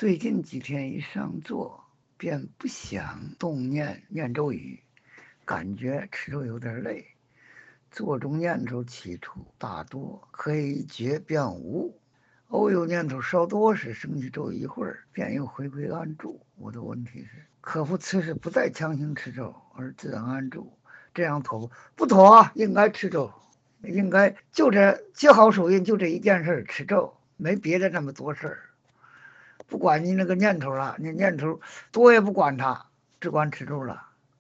最近几天一上座，便不想动念咒语，感觉吃肉有点累。座中念头起初大多，可以一觉便无。偶有念头稍多时，升起咒一会儿，便又回归安住。我的问题是，可否此时不再强行吃咒，而自然安住？这样妥不妥啊？应该吃咒，应该就这接好手印，就这一件事吃咒，没别的那么多事儿。不管你那个念头了，你念头多也不管它，只管吃咒了。